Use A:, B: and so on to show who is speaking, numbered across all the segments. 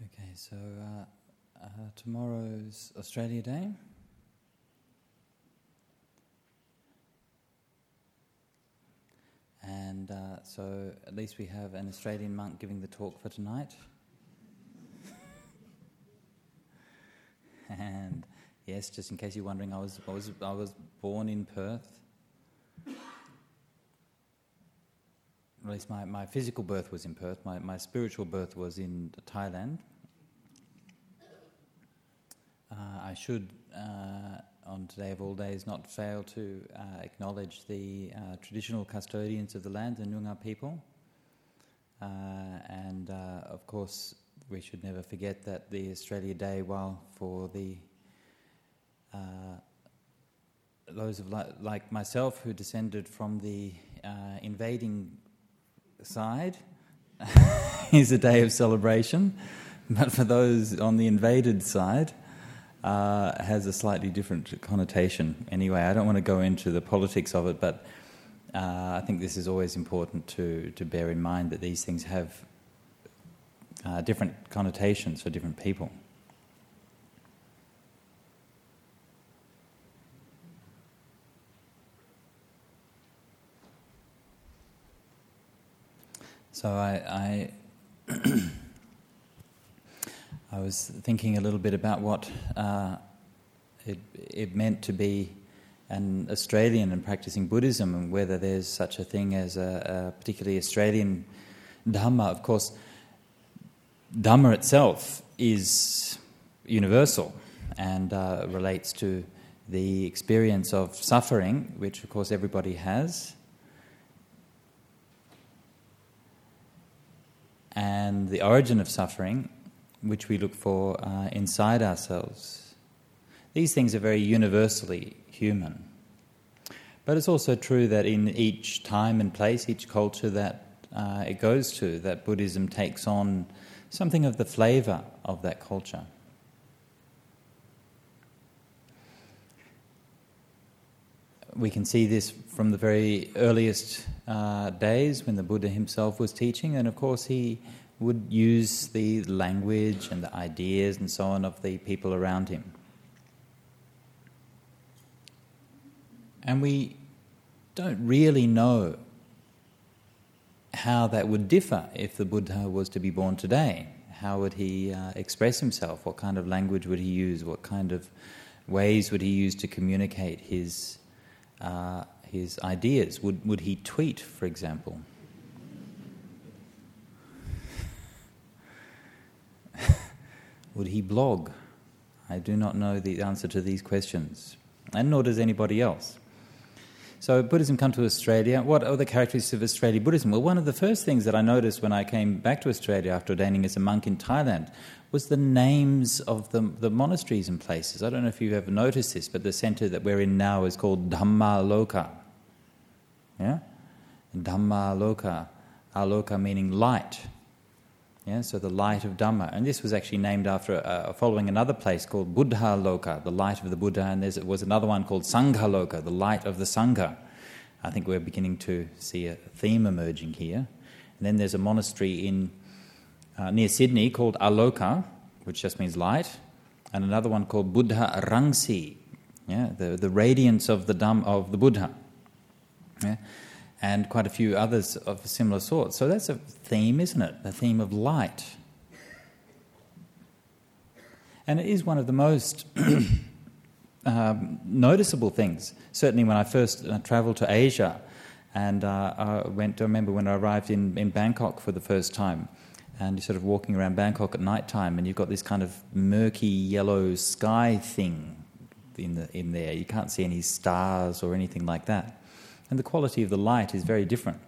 A: Okay, so tomorrow's Australia Day. And so at least we have an Australian monk giving the talk for tonight. And yes, just in case you're wondering, I was born in Perth. At least my physical birth was in Perth. My spiritual birth was in Thailand. I should, on today of all days, not fail to acknowledge the traditional custodians of the land, the Noongar people. And of course, we should never forget that the Australia Day, while for the those of like myself who descended from the invading side, is a day of celebration, but for those on the invaded side, has a slightly different connotation. Anyway, I don't want to go into the politics of it, but I think this is always important to bear in mind that these things have different connotations for different people. So I was thinking a little bit about what it meant to be an Australian and practicing Buddhism, and whether there's such a thing as a particularly Australian Dhamma. Of course, Dhamma itself is universal and relates to the experience of suffering, which of course everybody has, and the origin of suffering, which we look for inside ourselves. These things are very universally human. But it's also true that in each time and place, each culture that it goes to, that Buddhism takes on something of the flavour of that culture. We can see this from the very earliest days when the Buddha himself was teaching, and of course he would use the language and the ideas and so on of the people around him. And we don't really know how that would differ if the Buddha was to be born today. How would he express himself? What kind of language would he use? What kind of ways would he use to communicate his ideas? Would he tweet, for example? Would he blog? I do not know the answer to these questions, and nor does anybody else. So Buddhism come to Australia. What are the characteristics of Australian Buddhism? Well, one of the first things that I noticed when I came back to Australia after ordaining as a monk in Thailand was the names of the monasteries and places. I don't know if you've ever noticed this, but the centre that we're in now is called Dhammaloka. Yeah? Dhammaloka. Aloka meaning light. Yeah, so the light of Dhamma. And this was actually named after following another place called Buddhaloka, the light of the Buddha, and there was another one called Sanghaloka, the light of the Sangha. I think we're beginning to see a theme emerging here. And then there's a monastery in near Sydney called Aloka, which just means light, and another one called Buddha Rangsi, yeah, the radiance of the Buddha. Yeah. And quite a few others of a similar sort. So that's a theme, isn't it? The theme of light. And it is one of the most noticeable things. Certainly when I first travelled to Asia, and I remember when I arrived in Bangkok for the first time, and you're sort of walking around Bangkok at night time, and you've got this kind of murky yellow sky thing in there. You can't see any stars or anything like that. And the quality of the light is very different.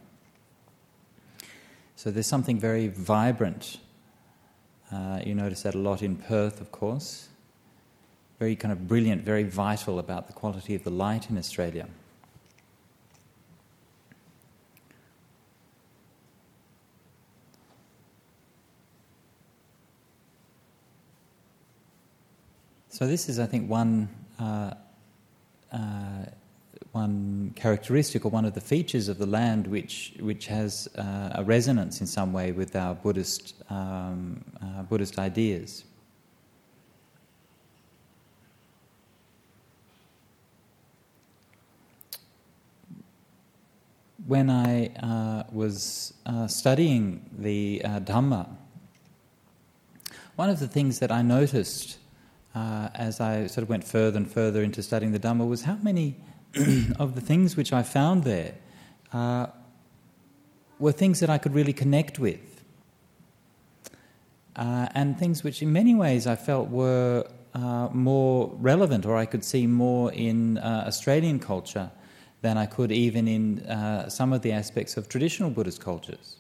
A: So there's something very vibrant. You notice that a lot in Perth, of course. Very kind of brilliant, very vital about the quality of the light in Australia. So this is, I think, one one characteristic or one of the features of the land which has a resonance in some way with our Buddhist ideas. When I was studying the Dhamma, one of the things that I noticed as I sort of went further and further into studying the Dhamma was how many of the things which I found there were things that I could really connect with, and things which in many ways I felt were more relevant, or I could see more in Australian culture than I could even in some of the aspects of traditional Buddhist cultures.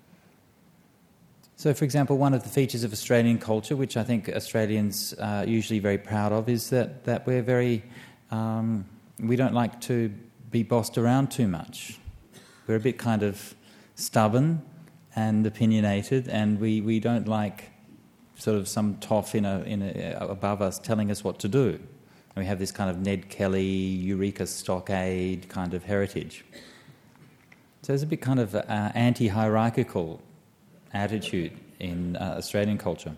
A: So, for example, one of the features of Australian culture, which I think Australians are usually very proud of, is that we're very... we don't like to be bossed around too much. We're a bit kind of stubborn and opinionated, and we don't like sort of some toff above us telling us what to do. And we have this kind of Ned Kelly, Eureka Stockade kind of heritage. So there's a bit kind of anti-hierarchical attitude in Australian culture.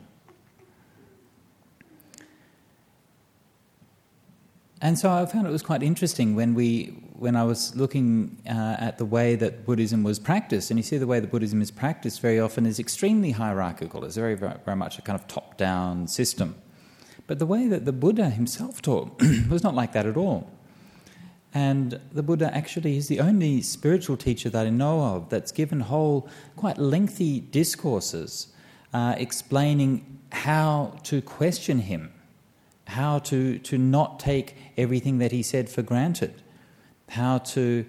A: And so I found it was quite interesting when I was looking at the way that Buddhism was practiced, and you see the way that Buddhism is practiced very often is extremely hierarchical. It's very, very, very much a kind of top-down system. But the way that the Buddha himself taught was not like that at all. And the Buddha actually is the only spiritual teacher that I know of that's given whole, quite lengthy discourses explaining how to question him, how to not take everything that he said for granted, how to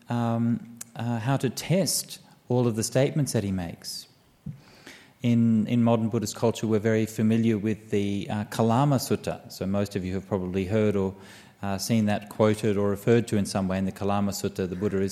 A: test all of the statements that he makes. In modern Buddhist culture, we're very familiar with the Kalama Sutta. So most of you have probably heard or seen that quoted or referred to in some way in the Kalama Sutta. The Buddha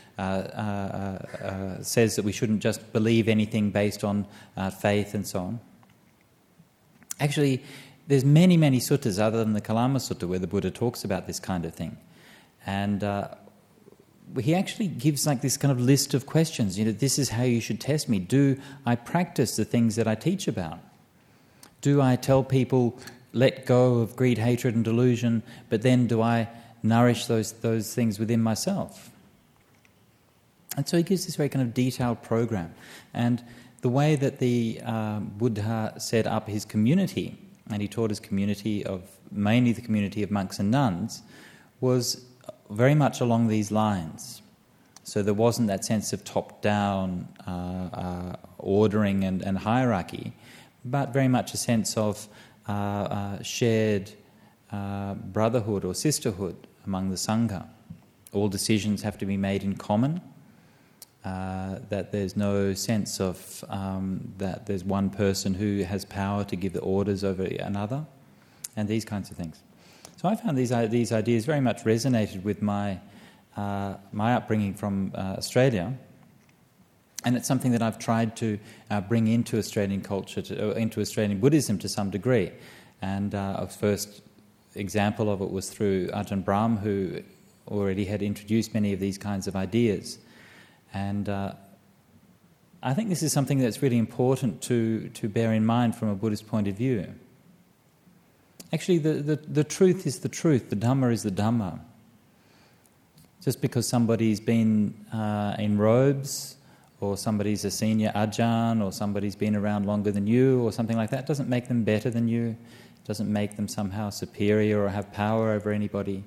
A: says that we shouldn't just believe anything based on faith and so on. Actually, there's many, many suttas other than the Kalama Sutta where the Buddha talks about this kind of thing. And he actually gives like this kind of list of questions. This is how you should test me. Do I practice the things that I teach about? Do I tell people, let go of greed, hatred and delusion, but then do I nourish those things within myself? And so he gives this very kind of detailed program. And the way that the Buddha set up his community, and he taught his community of, mainly the community of monks and nuns, was very much along these lines. So there wasn't that sense of top-down ordering and hierarchy, but very much a sense of shared brotherhood or sisterhood among the Sangha. All decisions have to be made in common, that there's no sense of that there's one person who has power to give the orders over another, and these kinds of things. So I found these ideas very much resonated with my upbringing from Australia, and it's something that I've tried to bring into Australian culture, into Australian Buddhism to some degree. And a first example of it was through Ajahn Brahm, who already had introduced many of these kinds of ideas. And I think this is something that's really important to bear in mind from a Buddhist point of view. Actually, the truth is the truth. The Dhamma is the Dhamma. Just because somebody's been in robes, or somebody's a senior ajahn, or somebody's been around longer than you, or something like that, doesn't make them better than you. Doesn't make them somehow superior or have power over anybody.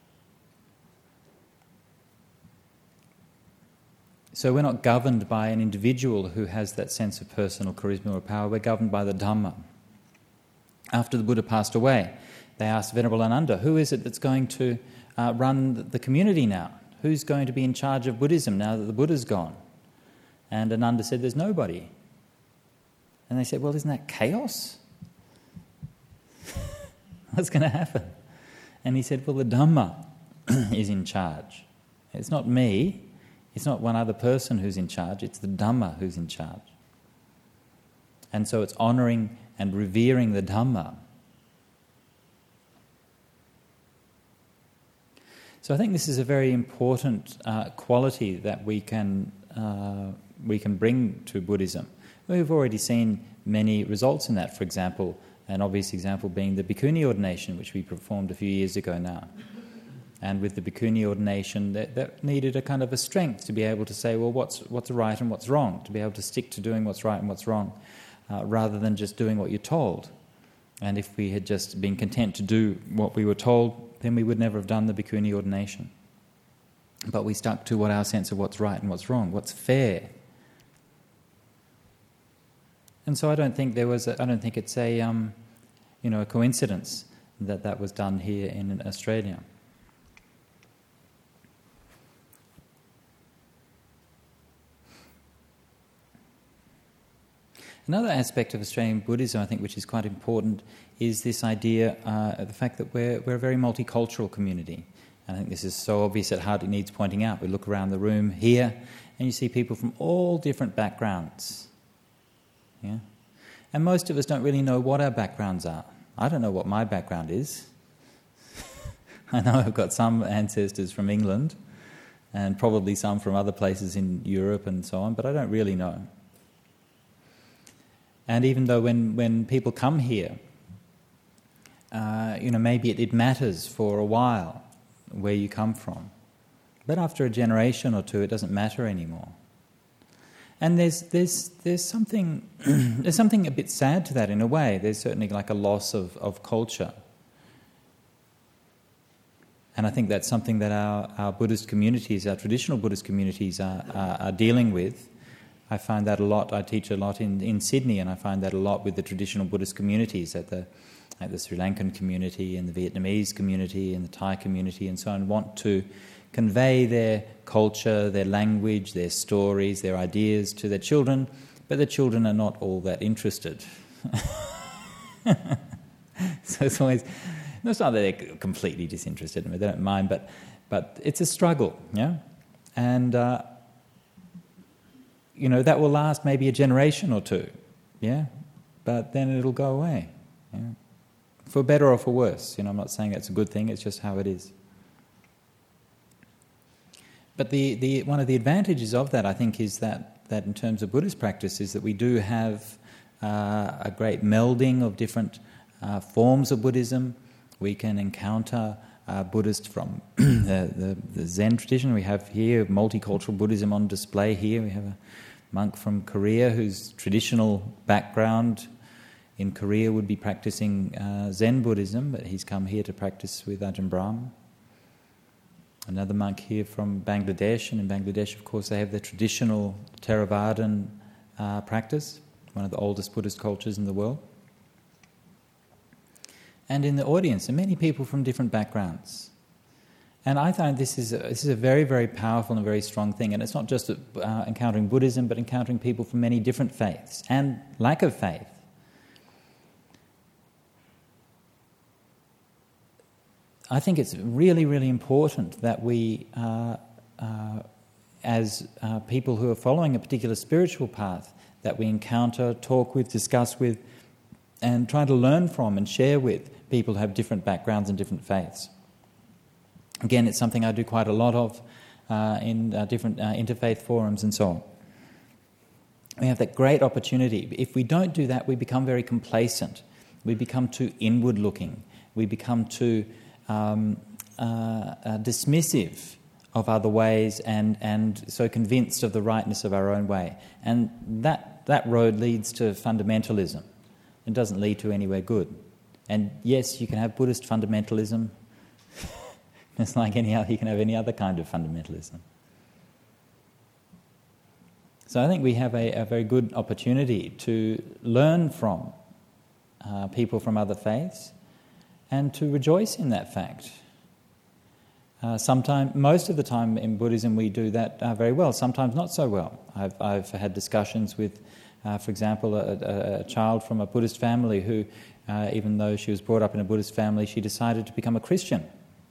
A: So we're not governed by an individual who has that sense of personal charisma or power. We're governed by the Dhamma. After the Buddha passed away, they asked Venerable Ananda, who is it that's going to run the community now? Who's going to be in charge of Buddhism now that the Buddha's gone? And Ananda said, there's nobody. And they said, well, isn't that chaos? What's going to happen? And he said, well, the Dhamma is in charge. It's not me. It's not one other person who's in charge. It's the Dhamma who's in charge. And so it's honouring and revering the Dhamma. So I think this is a very important quality that we can bring to Buddhism. We've already seen many results in that. For example, an obvious example being the bhikkhuni ordination, which we performed a few years ago now. And with the bhikkhuni ordination, that needed a kind of a strength to be able to say, well, what's right and what's wrong, to be able to stick to doing what's right and what's wrong, rather than just doing what you're told. And if we had just been content to do what we were told, then we would never have done the bhikkhuni ordination. But we stuck to what our sense of what's right and what's wrong, what's fair. And so I don't think it's a coincidence that was done here in Australia. Another aspect of Australian Buddhism, I think, which is quite important, is this idea, the fact that we're a very multicultural community. And I think this is so obvious it hardly needs pointing out. We look around the room here, and you see people from all different backgrounds. Yeah? And most of us don't really know what our backgrounds are. I don't know what my background is. I know I've got some ancestors from England, and probably some from other places in Europe and so on, but I don't really know. And even though when people come here, maybe it matters for a while where you come from. But after a generation or two, it doesn't matter anymore. And there's something there's something a bit sad to that in a way. There's certainly like a loss of culture. And I think that's something that our Buddhist communities, our traditional Buddhist communities are dealing with. I find that a lot. I teach a lot in Sydney, and I find that a lot with the traditional Buddhist communities, at the Sri Lankan community and the Vietnamese community and the Thai community and so on, want to convey their culture, their language, their stories, their ideas to their children, but the children are not all that interested. So it's always, no, it's not that they're completely disinterested, they don't mind, but it's a struggle, yeah? And that will last maybe a generation or two, yeah? But then it'll go away, yeah? For better or for worse. I'm not saying it's a good thing, it's just how it is. But the one of the advantages of that, I think, is that in terms of Buddhist practice, is that we do have a great melding of different forms of Buddhism. We can encounter Buddhists from the Zen tradition. We have here multicultural Buddhism on display here. We have a monk from Korea whose traditional background in Korea would be practicing Zen Buddhism, but he's come here to practice with Ajahn Brahm. Another monk here from Bangladesh, and in Bangladesh, of course, they have the traditional Theravadan practice, one of the oldest Buddhist cultures in the world. And in the audience are many people from different backgrounds. And I find this is a very, very powerful and very strong thing. And it's not just encountering Buddhism, but encountering people from many different faiths and lack of faith. I think it's really, really important that we, as people who are following a particular spiritual path, that we encounter, talk with, discuss with, and try to learn from and share with people who have different backgrounds and different faiths. Again, it's something I do quite a lot of in different interfaith forums and so on. We have that great opportunity. If we don't do that, we become very complacent. We become too inward-looking. We become too dismissive of other ways and so convinced of the rightness of our own way. And that road leads to fundamentalism. It doesn't lead to anywhere good. And yes, you can have Buddhist fundamentalism. It's like any other, you can have any other kind of fundamentalism. So I think we have a very good opportunity to learn from people from other faiths and to rejoice in that fact. Most of the time in Buddhism we do that very well, sometimes not so well. I've had discussions with, for example, a child from a Buddhist family who, even though she was brought up in a Buddhist family, she decided to become a Christian.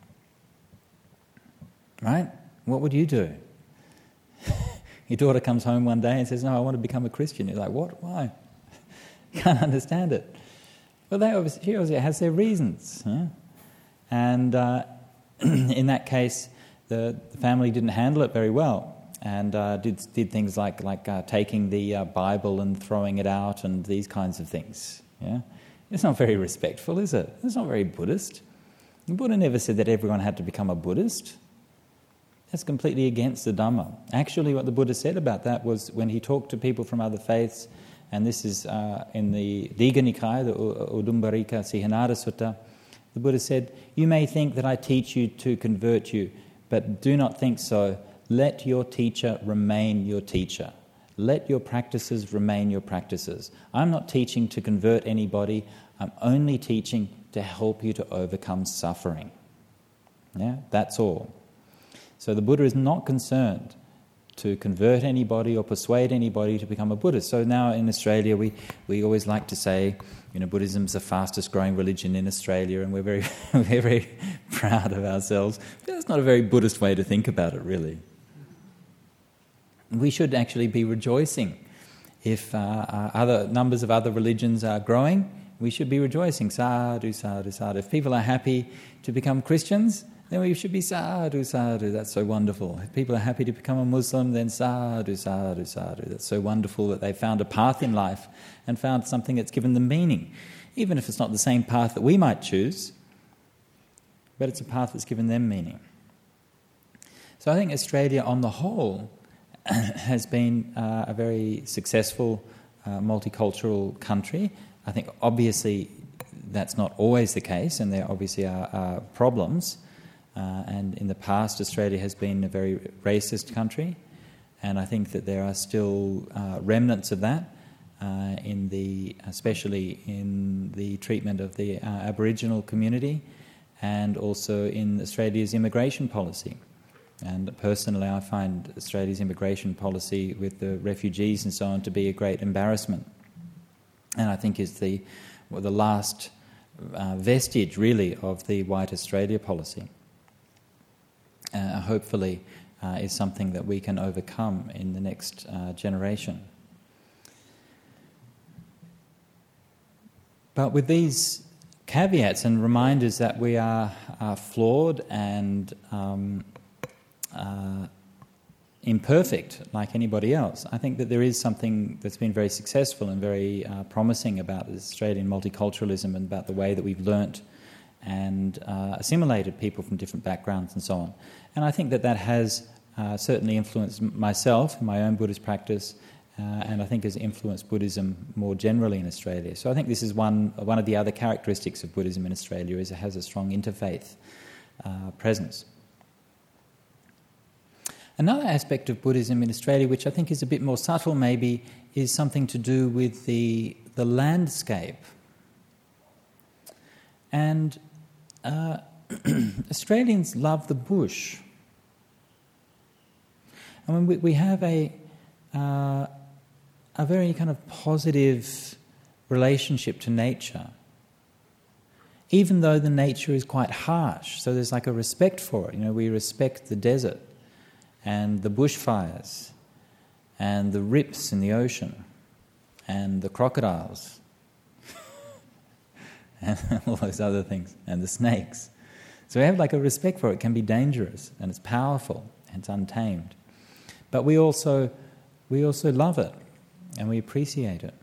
A: Right? What would you do? Your daughter comes home one day and says, "No, I want to become a Christian." You're like, "What? Why?" Can't understand it. Well, she obviously has their reasons. Yeah? And in that case, the family didn't handle it very well, and did things like taking the Bible and throwing it out and these kinds of things. Yeah, it's not very respectful, is it? It's not very Buddhist. The Buddha never said that everyone had to become a Buddhist. That's completely against the Dhamma. Actually, what the Buddha said about that was when he talked to people from other faiths, and this is in the Digha Nikaya, the Udumbarika Sihanada Sutta, the Buddha said, "You may think that I teach you to convert you, but do not think so. Let your teacher remain your teacher. Let your practices remain your practices. I'm not teaching to convert anybody. I'm only teaching to help you to overcome suffering." Yeah, that's all. So the Buddha is not concerned to convert anybody or persuade anybody to become a Buddhist. So now in Australia, we always like to say, Buddhism's the fastest growing religion in Australia, and we're very, we're very proud of ourselves. But that's not a very Buddhist way to think about it, really. We should actually be rejoicing if other numbers of other religions are growing. We should be rejoicing, sadhu, sadhu, sadhu. If people are happy to become Christians, then we should be sadhu, sadhu. That's so wonderful. If people are happy to become a Muslim, then sadhu, sadhu, sadhu. That's so wonderful that they found a path in life and found something that's given them meaning, even if it's not the same path that we might choose, but it's a path that's given them meaning. So I think Australia on the whole has been a very successful multicultural country. I think obviously that's not always the case, and there obviously are problems. And in the past, Australia has been a very racist country, and I think that there are still remnants of that, especially in the treatment of the Aboriginal community, and also in Australia's immigration policy. And personally, I find Australia's immigration policy with the refugees and so on to be a great embarrassment, and I think is the last vestige, really, of the White Australia policy. Hopefully is something that we can overcome in the next generation. But with these caveats and reminders that we are flawed and imperfect like anybody else, I think that there is something that's been very successful and very promising about Australian multiculturalism and about the way that we've learnt and assimilated people from different backgrounds and so on. And I think that has certainly influenced myself in my own Buddhist practice, and I think has influenced Buddhism more generally in Australia. So I think this is one of the other characteristics of Buddhism in Australia, is it has a strong interfaith presence. Another aspect of Buddhism in Australia, which I think is a bit more subtle maybe, is something to do with the landscape. And Australians love the bush. I mean, we have a very kind of positive relationship to nature, even though the nature is quite harsh. So there's like a respect for it. We respect the desert and the bushfires and the rips in the ocean and the crocodiles and all those other things, and the snakes. So we have like a respect for it. It can be dangerous, and it's powerful, and it's untamed. But we also love it, and we appreciate it.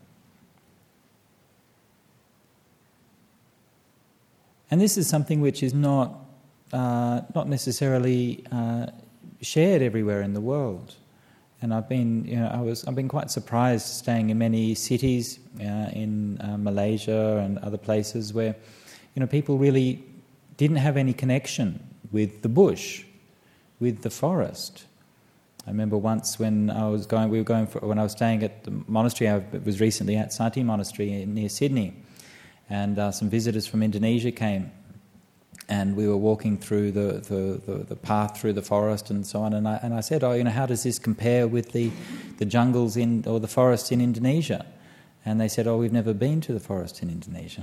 A: And this is something which is not necessarily shared everywhere in the world. And I've been quite surprised staying in many cities in Malaysia and other places where, people really didn't have any connection with the bush, with the forest. I remember once when I was staying at the monastery. I was recently at Sati Monastery near Sydney, and some visitors from Indonesia came. And we were walking through the path through the forest and so on, and I said, how does this compare with the jungles or the forests in Indonesia? And they said, we've never been to the forest in Indonesia.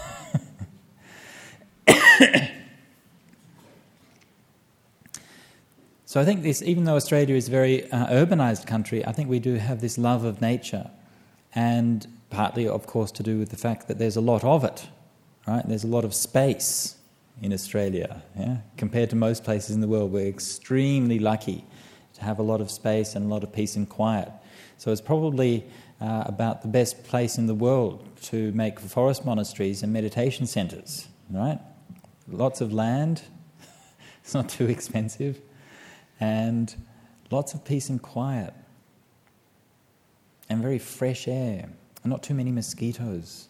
A: So I think this, even though Australia is a very urbanised country, I think we do have this love of nature, and partly, of course, to do with the fact that there's a lot of it, right? There's a lot of space. in Australia. Yeah? Compared to most places in the world, we're extremely lucky to have a lot of space and a lot of peace and quiet. So it's probably about the best place in the world to make forest monasteries and meditation centres, right? Lots of land, it's not too expensive, and lots of peace and quiet, and very fresh air, and not too many mosquitoes.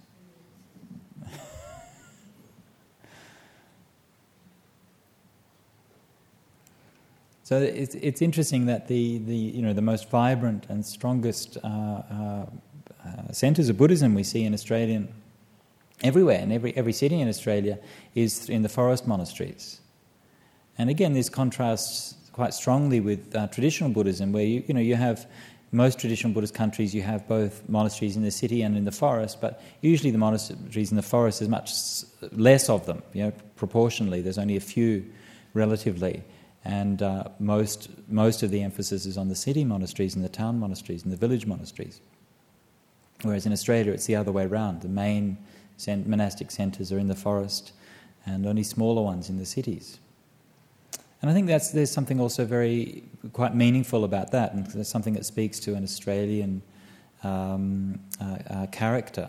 A: So it's interesting that the most vibrant and strongest centres of Buddhism we see in Australia, everywhere, in every city in Australia, is in the forest monasteries. And again, this contrasts quite strongly with traditional Buddhism, where you have most traditional Buddhist countries. You have both monasteries in the city and in the forest, but usually the monasteries in the forest is much less of them. Proportionally, there's only a few, relatively. And most of the emphasis is on the city monasteries and the town monasteries and the village monasteries. Whereas in Australia it's the other way around. The main monastic centres are in the forest and only smaller ones in the cities. And I think there's something also quite meaningful about that, and there's something that speaks to an Australian character.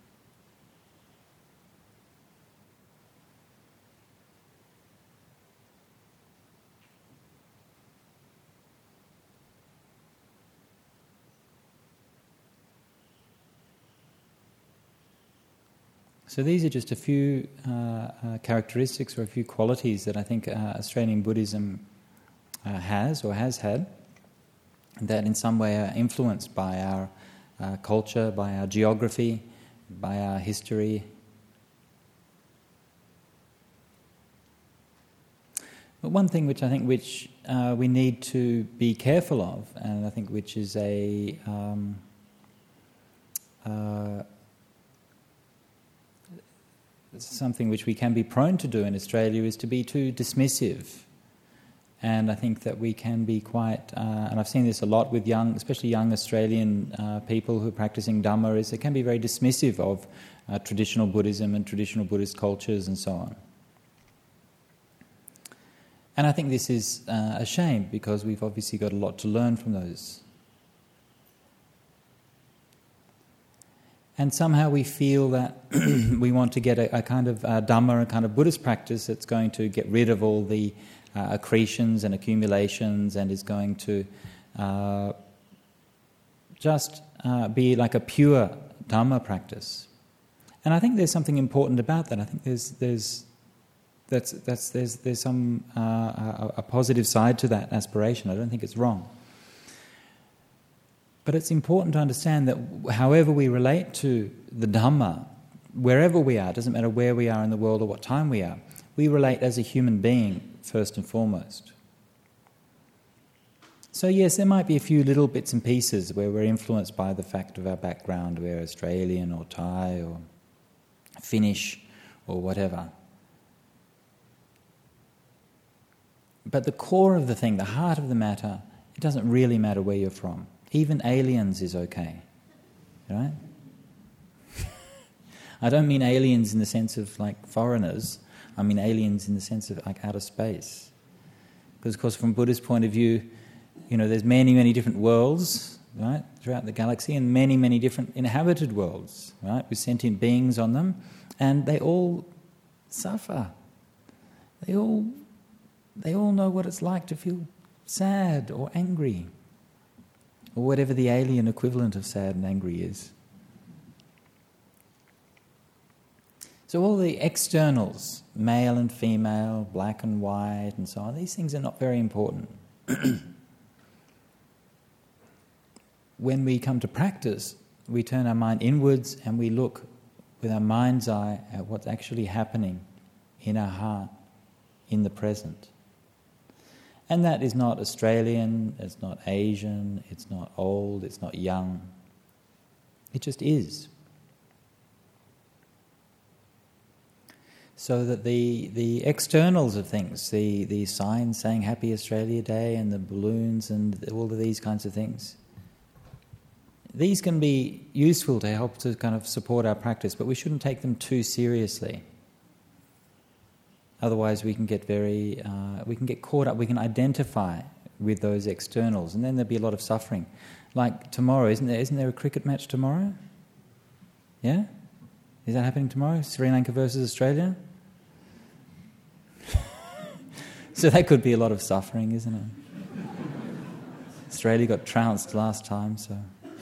A: So these are just a few characteristics or a few qualities that I think Australian Buddhism has or has had, that in some way are influenced by our culture, by our geography, by our history. But one thing which I think we need to be careful of, and I think which is something which we can be prone to do in Australia, is to be too dismissive. And I think that we can be quite, and I've seen this a lot with especially young Australian people who are practicing Dhamma, is they can be very dismissive of traditional Buddhism and traditional Buddhist cultures and so on. And I think this is a shame, because we've obviously got a lot to learn from those. And somehow we feel that we want to get a kind of Dhamma, a kind of Buddhist practice that's going to get rid of all the accretions and accumulations, and is going to just be like a pure Dhamma practice. And I think there's something important about that. I think there's some a positive side to that aspiration. I don't think it's wrong. But it's important to understand that however we relate to the Dhamma, wherever we are, it doesn't matter where we are in the world or what time we are, we relate as a human being first and foremost. So yes, there might be a few little bits and pieces where we're influenced by the fact of our background, we're Australian or Thai or Finnish or whatever. But the core of the thing, the heart of the matter, it doesn't really matter where you're from. Even aliens is okay, right? I don't mean aliens in the sense of like foreigners. I mean aliens in the sense of like outer space. Because, of course, from Buddhist point of view, there's many, many different worlds, right, throughout the galaxy, and many, many different inhabited worlds, right, with sentient beings on them, and they all suffer. They all know what it's like to feel sad or angry, or whatever the alien equivalent of sad and angry is. So all the externals, male and female, black and white, and so on, these things are not very important. When we come to practice, we turn our mind inwards and we look with our mind's eye at what's actually happening in our heart, in the present. And that is not Australian, it's not Asian, it's not old, it's not young. It just is. So that the externals of things, the signs saying Happy Australia Day and the balloons and all of these kinds of things, these can be useful to help to kind of support our practice, but we shouldn't take them too seriously. Otherwise, we can get caught up. We can identify with those externals, and then there'll be a lot of suffering. Like tomorrow, isn't there a cricket match tomorrow? Yeah? Is that happening tomorrow? Sri Lanka versus Australia? So that could be a lot of suffering, isn't it? Australia got trounced last time, so...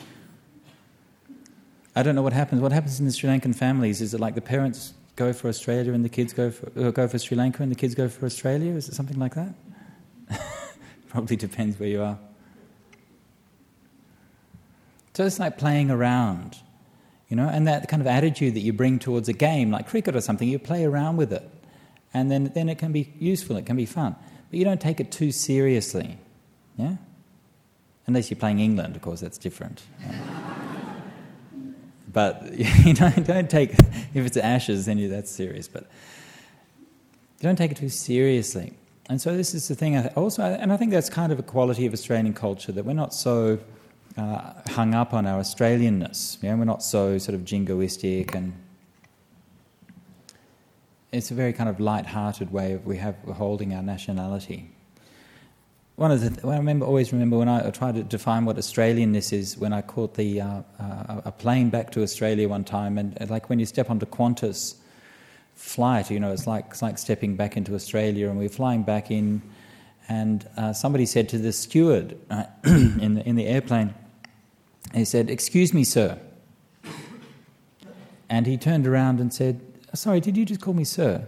A: I don't know what happens. What happens in the Sri Lankan families? Is it like the parents go for Australia and the kids go for Sri Lanka and the kids go for Australia? Is it something like that? Probably depends where you are. So it's like playing around, and that kind of attitude that you bring towards a game, like cricket or something, you play around with it. And then it can be useful, it can be fun. But you don't take it too seriously, yeah? Unless you're playing England, of course, that's different. But you don't take, if it's Ashes, then that's serious. But you don't take it too seriously. And so this is the thing. I think that's kind of a quality of Australian culture, that we're not so hung up on our Australianness. We're not so sort of jingoistic, and it's a very kind of light-hearted way of holding our nationality. I always remember when I tried to define what Australianness is, when I caught a plane back to Australia one time, and like when you step onto Qantas flight, it's like stepping back into Australia, and we were flying back in, and somebody said to the steward in the airplane, he said, "Excuse me, sir," and he turned around and said, "Sorry, did you just call me sir?"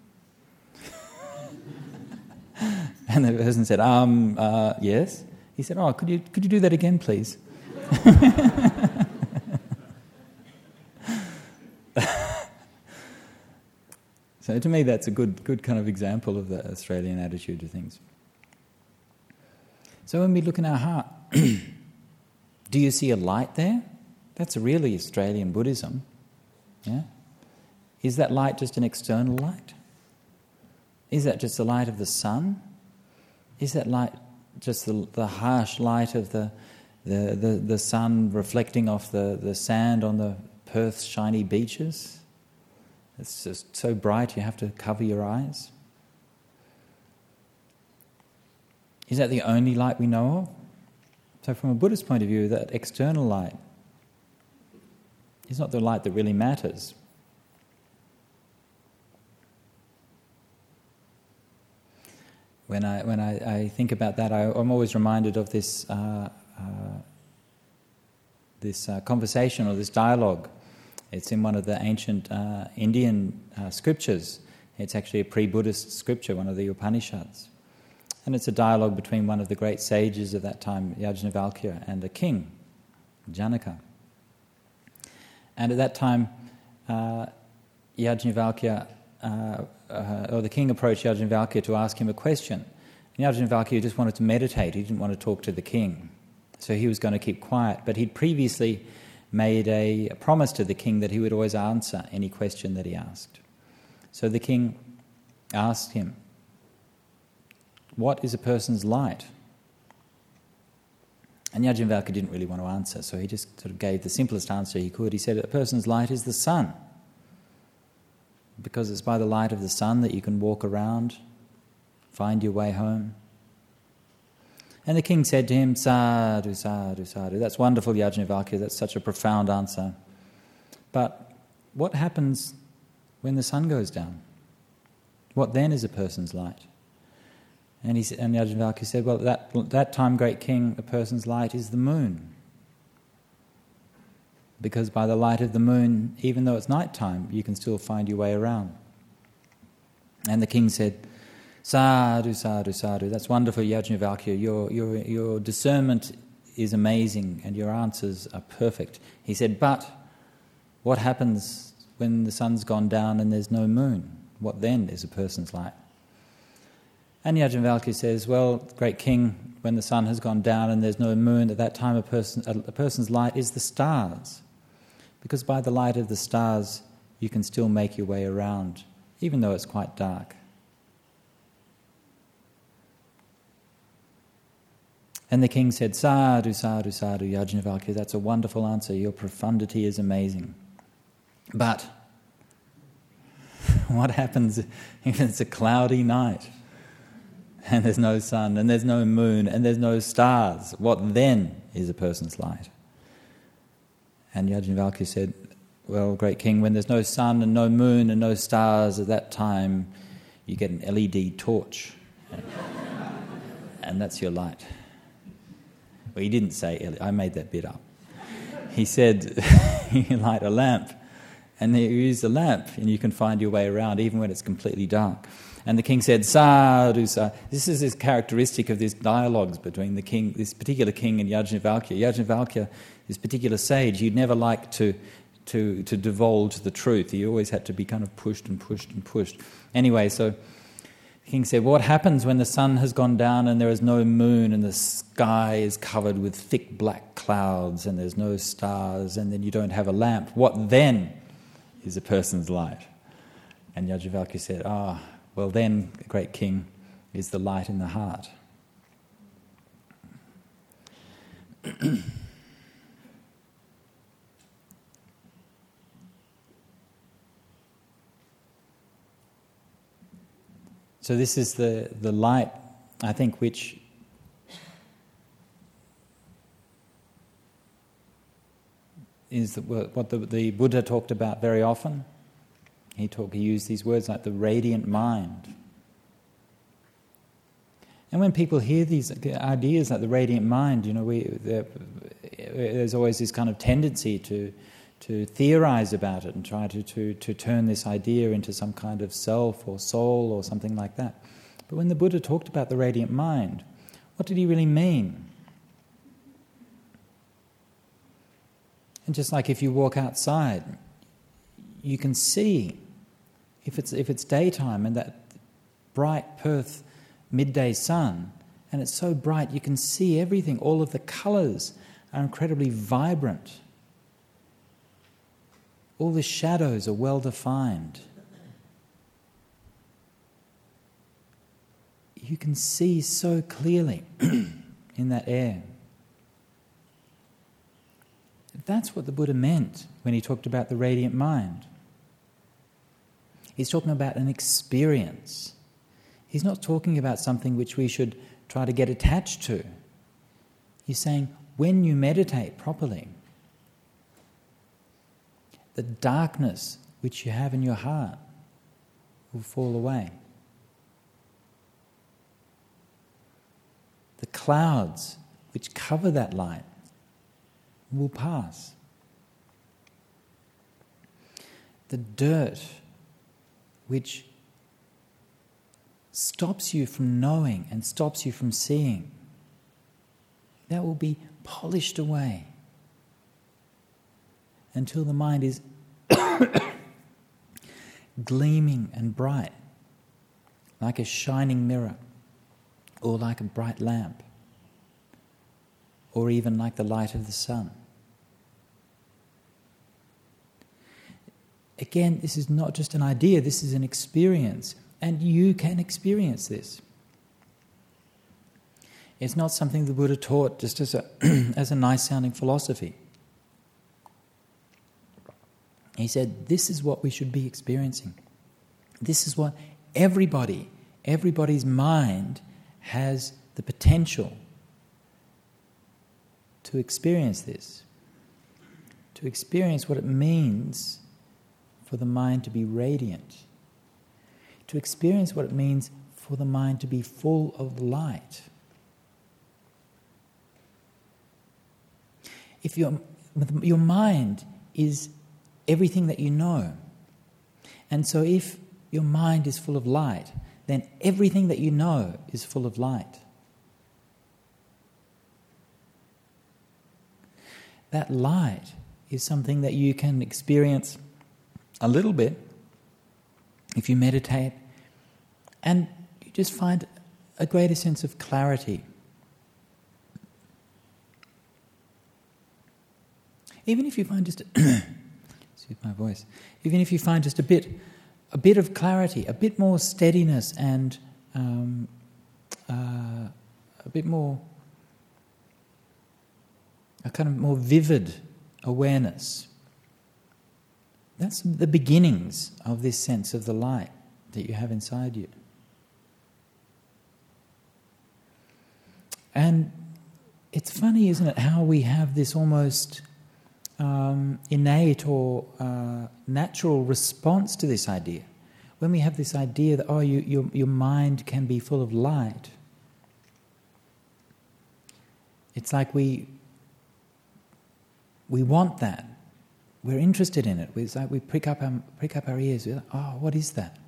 A: And the person said, yes. He said, "Oh, could you do that again, please?" So to me, that's a good kind of example of the Australian attitude to things. So when we look in our heart, do you see a light there? That's a really Australian Buddhism. Yeah? Is that light just an external light? Is that just the light of the sun? Is that light just the harsh light of the sun reflecting off the sand on the Perth's shiny beaches? It's just so bright you have to cover your eyes. Is that the only light we know of? So from a Buddhist point of view, that external light is not the light that really matters. When I think about that, I'm always reminded of this conversation or this dialogue. It's in one of the ancient Indian scriptures. It's actually a pre-Buddhist scripture, one of the Upanishads. And it's a dialogue between one of the great sages of that time, Yajnavalkya, and a king, Janaka. And at that time, Yajnavalkya, or the king approached Yajnavalkya to ask him a question. And Yajnavalkya just wanted to meditate. He didn't want to talk to the king. So he was going to keep quiet. But he'd previously made a promise to the king that he would always answer any question that he asked. So the king asked him, "What is a person's light?" And Yajnavalkya didn't really want to answer, so he just sort of gave the simplest answer he could. He said, "A person's light is the sun, because it's by the light of the sun that you can walk around, find your way home." And the king said to him, "Sadhu, sadhu, sadhu. That's wonderful, Yajnavalkya. That's such a profound answer. But what happens when the sun goes down? What then is a person's light?" And Yajnavalkya said, "Well, that time, great king, a person's light is the moon. Because by the light of the moon, even though it's night time, you can still find your way around." And the king said, "Sadhu, sadhu, sadhu. That's wonderful, Yajnavalkya. Your discernment is amazing and your answers are perfect." He said, "But what happens when the sun's gone down and there's no moon? What then is a person's light?" And Yajnavalkya says, "Well, great king, when the sun has gone down and there's no moon, at that time a person's light is the stars. Because by the light of the stars, you can still make your way around, even though it's quite dark." And the king said, "Sadhu, sadhu, sadhu, Yajnavalkya, that's a wonderful answer. Your profundity is amazing. But What happens if it's a cloudy night and there's no sun and there's no moon and there's no stars? What then is a person's light? And Yajnavalkya said, well, great king, when there's no sun and no moon and no stars, at that time you get an LED torch. And that's your light. Well, he didn't say LED. I made that bit up. He said you light a lamp, and you use the lamp, and you can find your way around even when it's completely dark. And the king said, Sadhu, sadhu. This is this characteristic of this dialogues between the king, this particular king, and Yajnavalkya. Yajnavalkya, this particular sage, he'd never liked to divulge the truth. He always had to be kind of pushed and pushed and pushed. Anyway, so the king said, what happens when the sun has gone down and there is no moon and the sky is covered with thick black clouds and there's no stars and then you don't have a lamp? What then is a person's light? And Yajnavalkya said, well then, great king, is the light in the heart. So this is the light, I think, which is what the Buddha talked about very often. He used these words like the radiant mind. And when people hear these ideas like the radiant mind, there's always this kind of tendency to theorize about it and try to turn this idea into some kind of self or soul or something like that. But when the Buddha talked about the radiant mind, what did he really mean? And just like if you walk outside, you can see, if it's daytime and that bright Perth midday sun, and it's so bright you can see everything, all of the colours are incredibly vibrant. All the shadows are well defined. You can see so clearly in that air. That's what the Buddha meant when he talked about the radiant mind. He's talking about an experience. He's not talking about something which we should try to get attached to. He's saying, when you meditate properly, the darkness which you have in your heart will fall away. The clouds which cover that light will pass. The dirt which stops you from knowing and stops you from seeing, that will be polished away until the mind is gleaming and bright, like a shining mirror, or like a bright lamp, or even like the light of the sun. Again, this is not just an idea, this is an experience, and you can experience this. It's not something the Buddha taught just as a nice-sounding philosophy. He said, this is what we should be experiencing. This is what everybody's mind has the potential to experience this, to experience what it means for the mind to be radiant, to experience what it means for the mind to be full of light. If your mind is everything that you know, and so if your mind is full of light, then everything that you know is full of light. That light is something that you can experience a little bit if you meditate, and you just find a greater sense of clarity. Even if you find just excuse my voice. Even if you find just a bit of clarity, a bit more steadiness, and a bit more, a kind of more vivid awareness, That's the beginnings of this sense of the light that you have inside you. And it's funny, isn't it, how we have this almost innate or natural response to this idea. When we have this idea that, your mind can be full of light, it's like we want that. We're interested in it. It's like we prick up our ears. We're like, what is that?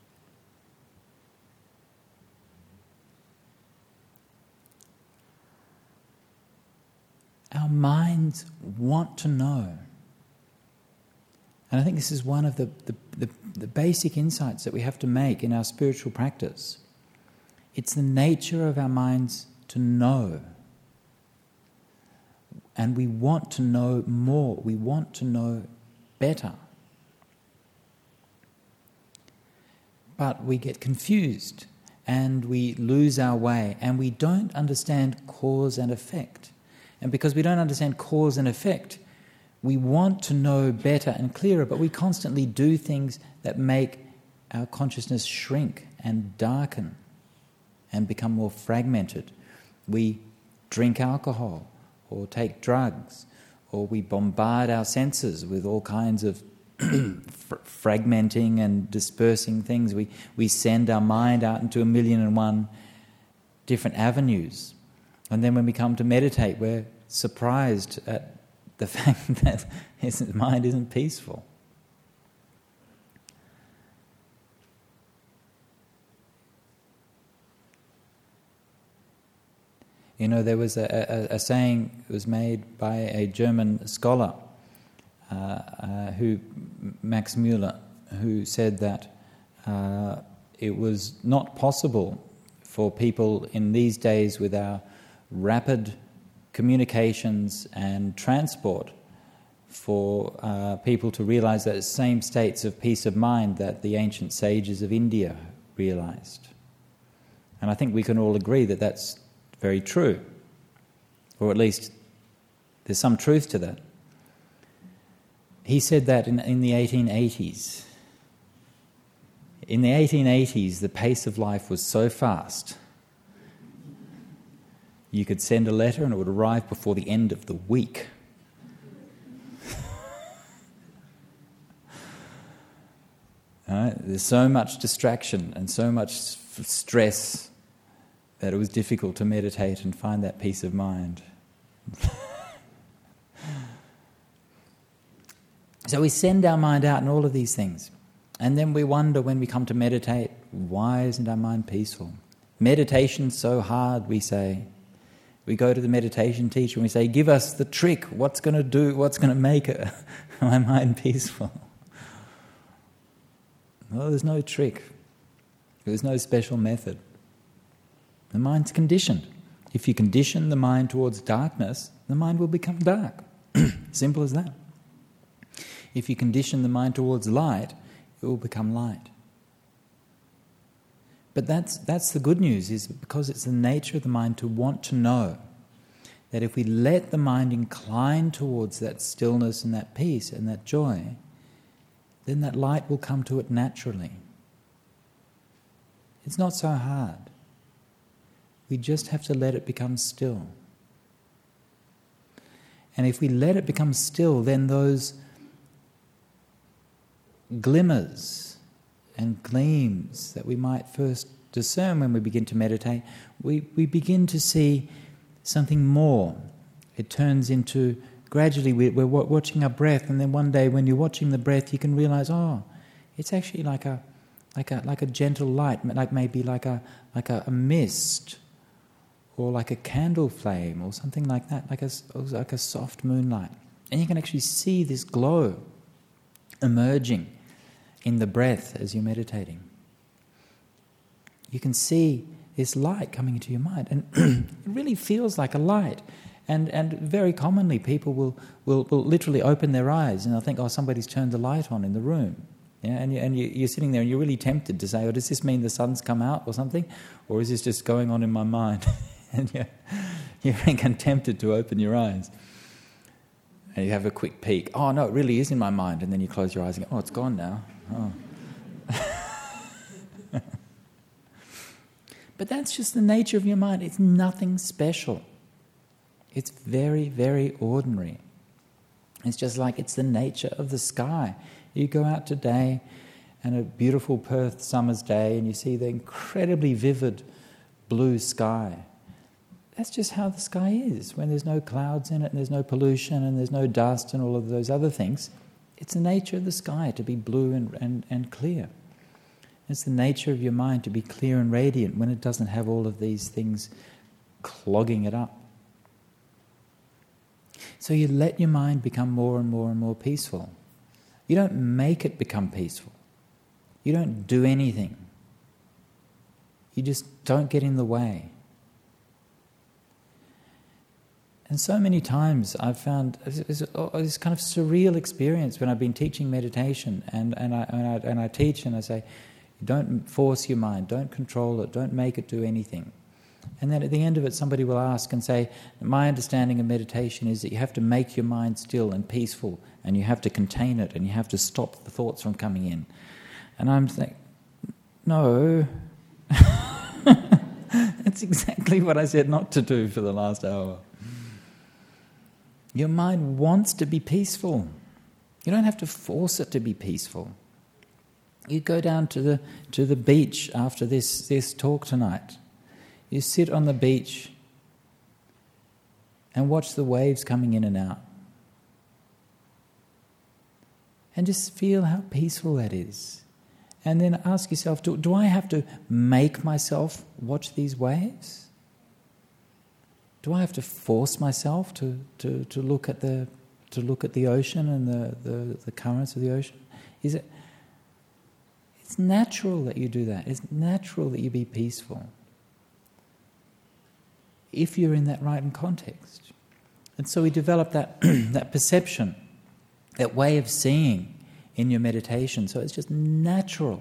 A: Our minds want to know. And I think this is one of the basic insights that we have to make in our spiritual practice. It's the nature of our minds to know. And we want to know more. We want to know better. But we get confused and we lose our way and we don't understand cause and effect. And because we don't understand cause and effect, we want to know better and clearer, but we constantly do things that make our consciousness shrink and darken and become more fragmented. We drink alcohol or take drugs, or we bombard our senses with all kinds of fragmenting and dispersing things. We send our mind out into 1,000,001 different avenues. And then when we come to meditate, we're surprised at the fact that his mind isn't peaceful. You know, there was a saying that was made by a German scholar, Max Müller, who said that it was not possible for people in these days with our rapid communications and transport for people to realize that same states of peace of mind that the ancient sages of India realized. And I think we can all agree that that's very true, or at least there's some truth to that. He said that in the 1880s. In the 1880s, the pace of life was so fast. You could send a letter and it would arrive before the end of the week. There's so much distraction and so much stress that it was difficult to meditate and find that peace of mind. So we send our mind out in all of these things. And then we wonder when we come to meditate, why isn't our mind peaceful? Meditation's so hard, we say. We go to the meditation teacher and we say, give us the trick. What's going to make my mind peaceful? Well, there's no trick. There's no special method. The mind's conditioned. If you condition the mind towards darkness, the mind will become dark. Simple as that. If you condition the mind towards light, it will become light. But that's the good news, is because it's the nature of the mind to want to know, that if we let the mind incline towards that stillness and that peace and that joy, then that light will come to it naturally. It's not so hard. We just have to let it become still. And if we let it become still, then those glimmers and gleams that we might first discern when we begin to meditate, we begin to see something more. It turns into, gradually we're watching our breath, and then one day when you're watching the breath you can realize, it's actually like a gentle light, maybe like a mist, or like a candle flame or something like that, like a soft moonlight. And you can actually see this glow emerging in the breath as you're meditating. You can see this light coming into your mind, and it really feels like a light. And very commonly people will literally open their eyes and they'll think, somebody's turned the light on in the room. Yeah, and you're sitting there and you're really tempted to say, does this mean the sun's come out or something? Or is this just going on in my mind? And you're tempted to open your eyes. And you have a quick peek. Oh, no, it really is in my mind. And then you close your eyes and go, oh, it's gone now. Oh. But that's just the nature of your mind. It's nothing special. It's very, very ordinary. It's just like it's the nature of the sky. You go out today and a beautiful Perth summer's day and you see the incredibly vivid blue sky. That's just how the sky is. When there's no clouds in it and there's no pollution and there's no dust and all of those other things, it's the nature of the sky to be blue and clear. It's the nature of your mind to be clear and radiant when it doesn't have all of these things clogging it up. So you let your mind become more and more and more peaceful. You don't make it become peaceful. You don't do anything. You just don't get in the way. And so many times I've found this kind of surreal experience when I've been teaching meditation and I teach and I say, don't force your mind, don't control it, don't make it do anything. And then at the end of it somebody will ask and say, my understanding of meditation is that you have to make your mind still and peaceful and you have to contain it and you have to stop the thoughts from coming in. And I'm saying, no. That's exactly what I said not to do for the last hour. Your mind wants to be peaceful. You don't have to force it to be peaceful. You go down to the beach after this talk tonight. You sit on the beach and watch the waves coming in and out. And just feel how peaceful that is. And then ask yourself, do I have to make myself watch these waves? Do I have to force myself to look at the ocean and the currents of the ocean? It's natural that you do that. It's natural that you be peaceful if you're in that right context. And so we develop that that perception, that way of seeing in your meditation. So it's just natural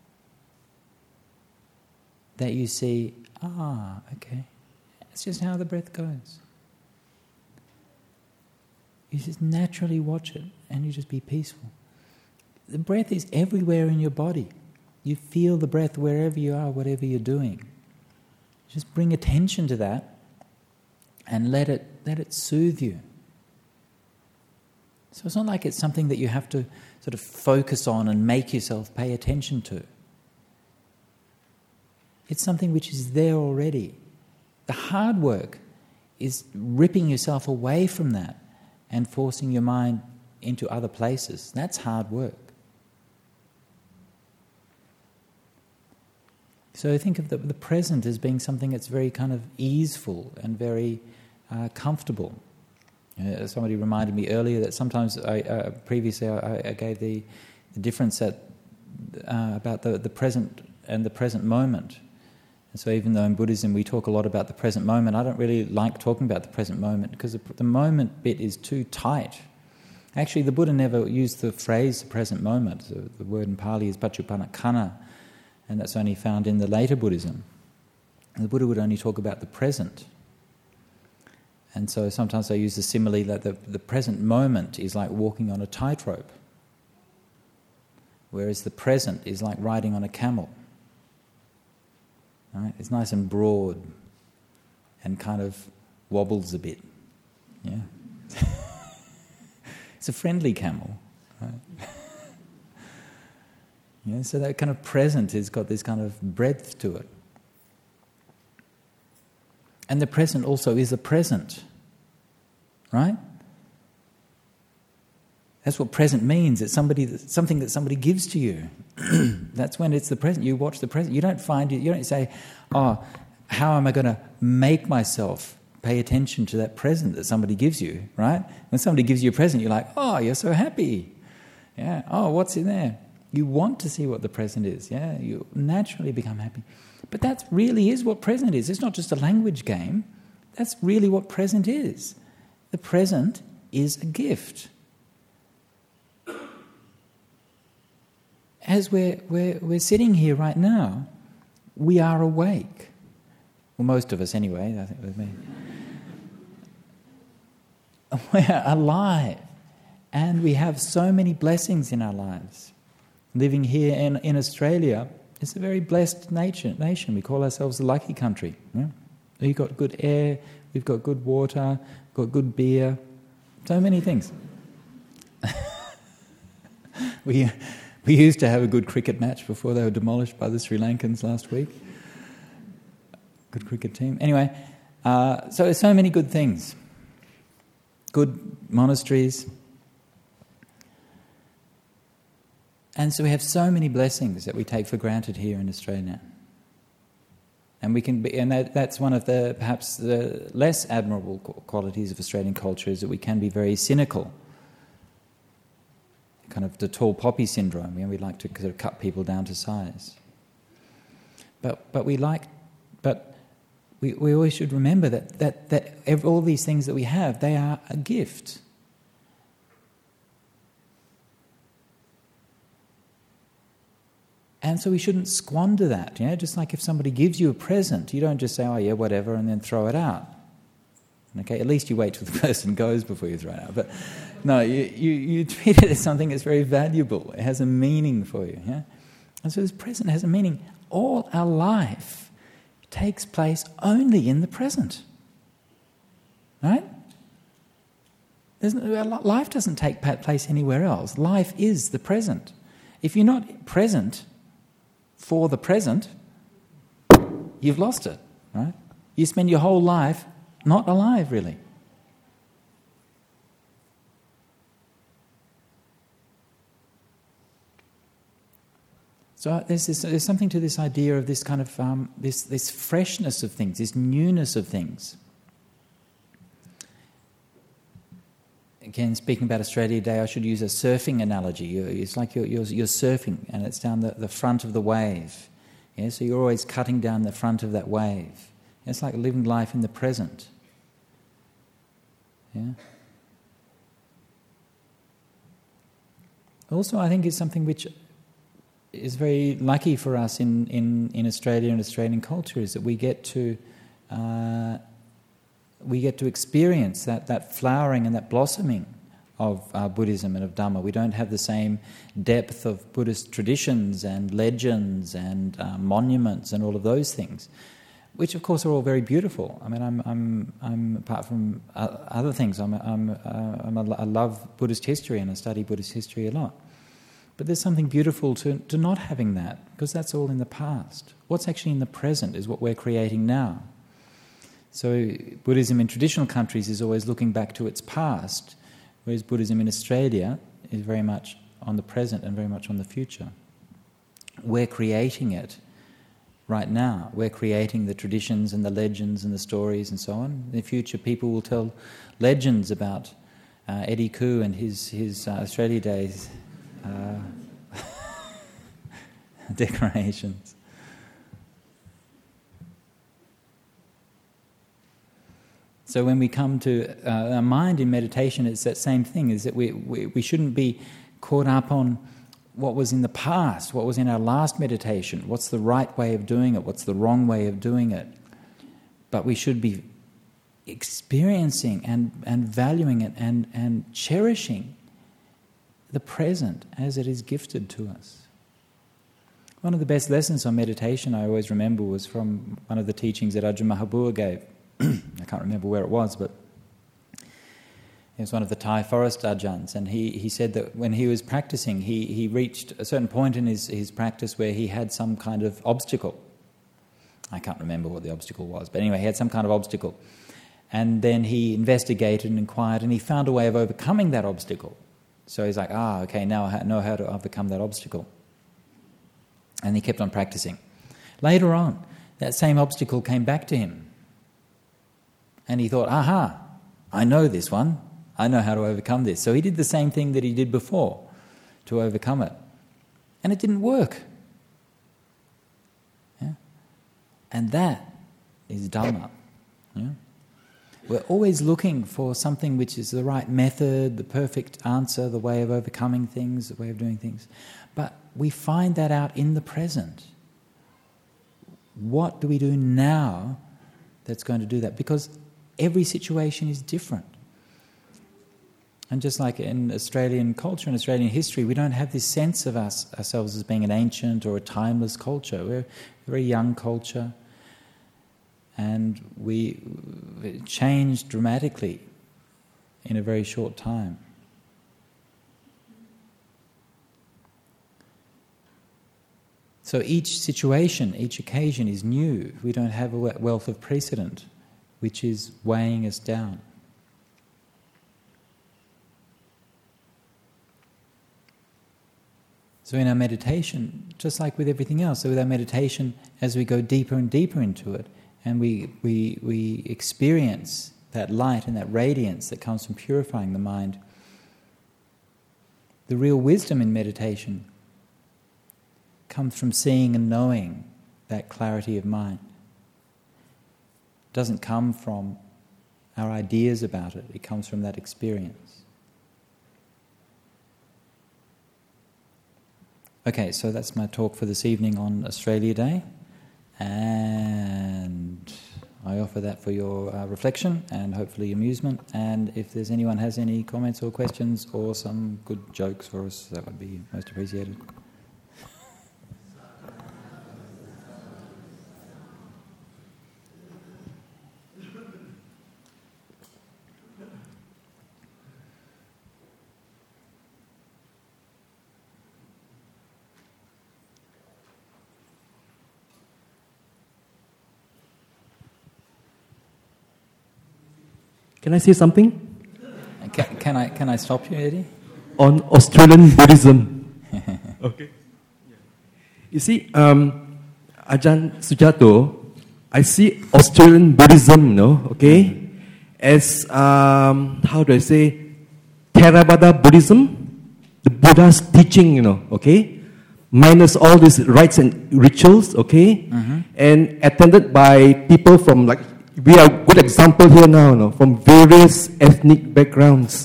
A: that you see, okay, it's just how the breath goes. You just naturally watch it and you just be peaceful. The breath is everywhere in your body. You feel the breath wherever you are, whatever you're doing. Just bring attention to that and let it soothe you. So it's not like it's something that you have to sort of focus on and make yourself pay attention to. It's something which is there already. The hard work is ripping yourself away from that and forcing your mind into other places. That's hard work. So think of the present as being something that's very kind of easeful and very comfortable. Somebody reminded me earlier that sometimes previously I gave the difference about the present and the present moment. And so even though in Buddhism we talk a lot about the present moment, I don't really like talking about the present moment because the moment bit is too tight. Actually, the Buddha never used the phrase the present moment. The word in Pali is Paccuppannakkkhana, and that's only found in the later Buddhism. And the Buddha would only talk about the present. And so sometimes I use the simile that the present moment is like walking on a tightrope, whereas the present is like riding on a camel. Right? It's nice and broad and kind of wobbles a bit. Yeah. It's a friendly camel. Right? Yeah, so that kind of present has got this kind of breadth to it. And the present also is the present, right? That's what present means. It's something that somebody gives to you. That's when it's the present. You watch the present. You don't say, oh, how am I going to make myself pay attention to that present that somebody gives you, right? When somebody gives you a present, you're like, oh, you're so happy. Yeah. Oh, what's in there? You want to see what the present is. Yeah. You naturally become happy. But that really is what present is. It's not just a language game. That's really what present is. The present is a gift. As we're sitting here right now, we are awake. Well, most of us anyway, I think with me. we're alive, and we have so many blessings in our lives. Living here in Australia is a very blessed nation. We call ourselves a lucky country. Yeah? We've got good air, we've got good water, we've got good beer, so many things. We used to have a good cricket match before they were demolished by the Sri Lankans last week. Good cricket team. Anyway, so many good things. Good monasteries. And so we have so many blessings that we take for granted here in Australia. And we can be, and that's one of the perhaps the less admirable qualities of Australian culture, is that we can be very cynical. Kind of the tall poppy syndrome, we like to sort of cut people down to size. But we always should remember that all these things that we have, they are a gift. And so we shouldn't squander that. Just like if somebody gives you a present, you don't just say, oh yeah, whatever, and then throw it out. Okay, at least you wait till the person goes before you throw it out. But no, you treat it as something that's very valuable. It has a meaning for you. Yeah? And so this present has a meaning. All our life takes place only in the present. Right? Life doesn't take place anywhere else. Life is the present. If you're not present for the present, you've lost it. Right? You spend your whole life not alive, really. So there's something to this idea of this kind of this freshness of things, this newness of things. Again, speaking about Australia Day, I should use a surfing analogy. It's like you're surfing, and it's down the front of the wave. Yeah, so you're always cutting down the front of that wave. It's like living life in the present. Yeah. Also, I think it's something which is very lucky for us in Australia and Australian culture, is that we get to experience that flowering and that blossoming of Buddhism and of Dhamma. We don't have the same depth of Buddhist traditions and legends and monuments and all of those things, which of course are all very beautiful. I mean, I'm apart from other things, I love Buddhist history and I study Buddhist history a lot. But there's something beautiful to not having that, because that's all in the past. What's actually in the present is what we're creating now. So Buddhism in traditional countries is always looking back to its past, whereas Buddhism in Australia is very much on the present and very much on the future. We're creating it right now. We're creating the traditions and the legends and the stories and so on. In the future, people will tell legends about Eddie Koo and his Australia Days decorations. So when we come to our mind in meditation, it's that same thing, is that we shouldn't be caught up on what was in the past, what was in our last meditation, what's the right way of doing it, what's the wrong way of doing it. But we should be experiencing and valuing it and cherishing the present as it is gifted to us. One of the best lessons on meditation I always remember was from one of the teachings that Ajahn Mahabua gave. I can't remember where it was, but he was one of the Thai forest ajahns, and he said that when he was practicing, he reached a certain point in his practice where he had some kind of obstacle. I can't remember what the obstacle was, but anyway, he had some kind of obstacle. And then he investigated and inquired, and he found a way of overcoming that obstacle. So he's like, okay, now I know how to overcome that obstacle. And he kept on practicing. Later on, that same obstacle came back to him. And he thought, I know this one. I know how to overcome this. So he did the same thing that he did before to overcome it. And it didn't work. Yeah? And that is Dhamma. Yeah? We're always looking for something which is the right method, the perfect answer, the way of overcoming things, the way of doing things. But we find that out in the present. What do we do now that's going to do that? Because every situation is different. And just like in Australian culture and Australian history, we don't have this sense of ourselves as being an ancient or a timeless culture. We're a very young culture, and we changed dramatically in a very short time. So each situation, each occasion is new. We don't have a wealth of precedent, which is weighing us down. So in our meditation, just like with everything else, so with our meditation, as we go deeper and deeper into it, and we experience that light and that radiance that comes from purifying the mind, the real wisdom in meditation comes from seeing and knowing that clarity of mind. It doesn't come from our ideas about it, it comes from that experience. Okay, so that's my talk for this evening on Australia Day, and I offer that for your reflection and hopefully amusement. And if there's anyone has any comments or questions or some good jokes for us, that would be most appreciated.
B: Can I say something?
A: Can I stop you, Eddie?
B: On Australian Buddhism. Okay. You see, Ajahn Sujato, I see Australian Buddhism, okay, as, how do I say, Theravada Buddhism, the Buddha's teaching, okay, minus all these rites and rituals, okay, and attended by people from, like, we are a good example here now, from various ethnic backgrounds,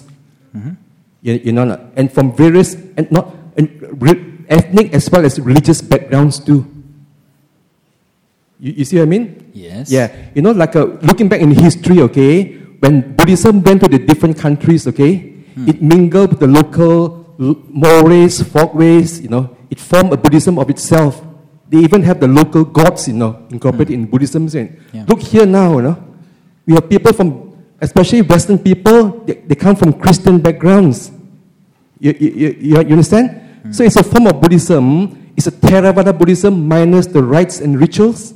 B: and from various, ethnic as well as religious backgrounds too. You see what I mean?
A: Yes.
B: Yeah. Like looking back in history, okay, when Buddhism went to the different countries, okay, it mingled with the local mores, folkways, it formed a Buddhism of itself. They even have the local gods, incorporated in Buddhism. Yeah. Look here now, we have people from, especially Western people, they come from Christian backgrounds. You understand? So it's a form of Buddhism. It's a Theravada Buddhism minus the rites and rituals.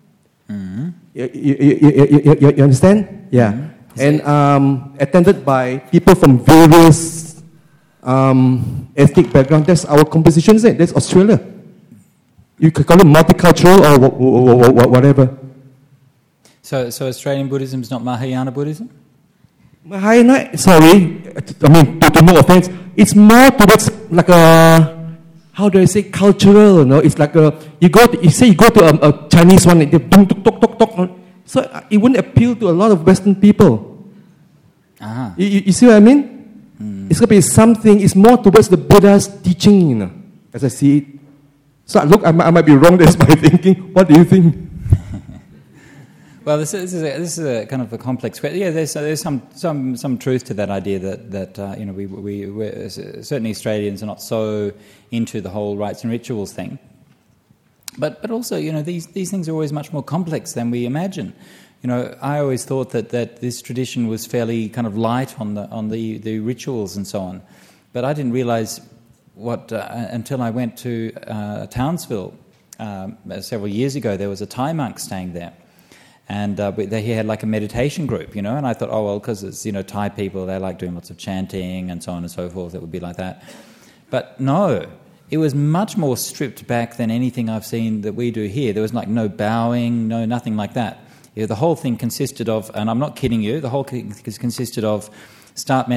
B: You understand? Yeah. And attended by people from various ethnic backgrounds. That's our composition, isn't it? That's Australia. You could call it multicultural or whatever.
A: So Australian Buddhism is not Mahayana Buddhism?
B: Mahayana, sorry, to no offense, it's more towards like a, how do I say, cultural, It's like you go to a Chinese one, they talk. So it wouldn't appeal to a lot of Western people.
A: Uh-huh.
B: You see what I mean? It's going to be something, it's more towards the Buddha's teaching, as I see it. So look, I might be wrong. That's my thinking. What do you think?
A: Well, this is a kind of a complex question. Yeah, there's some truth to that idea that we're certainly Australians are not so into the whole rites and rituals thing. But also, these things are always much more complex than we imagine. I always thought that this tradition was fairly kind of light on the rituals and so on, but I didn't realise until I went to Townsville several years ago. There was a Thai monk staying there, and he had like a meditation group, and I thought, oh well, because it's Thai people, they like doing lots of chanting and so on and so forth, it would be like that. But no, it was much more stripped back than anything I've seen that we do here. There was like no bowing, no nothing like that. The whole thing consisted of, and I'm not kidding you, the whole thing consisted of start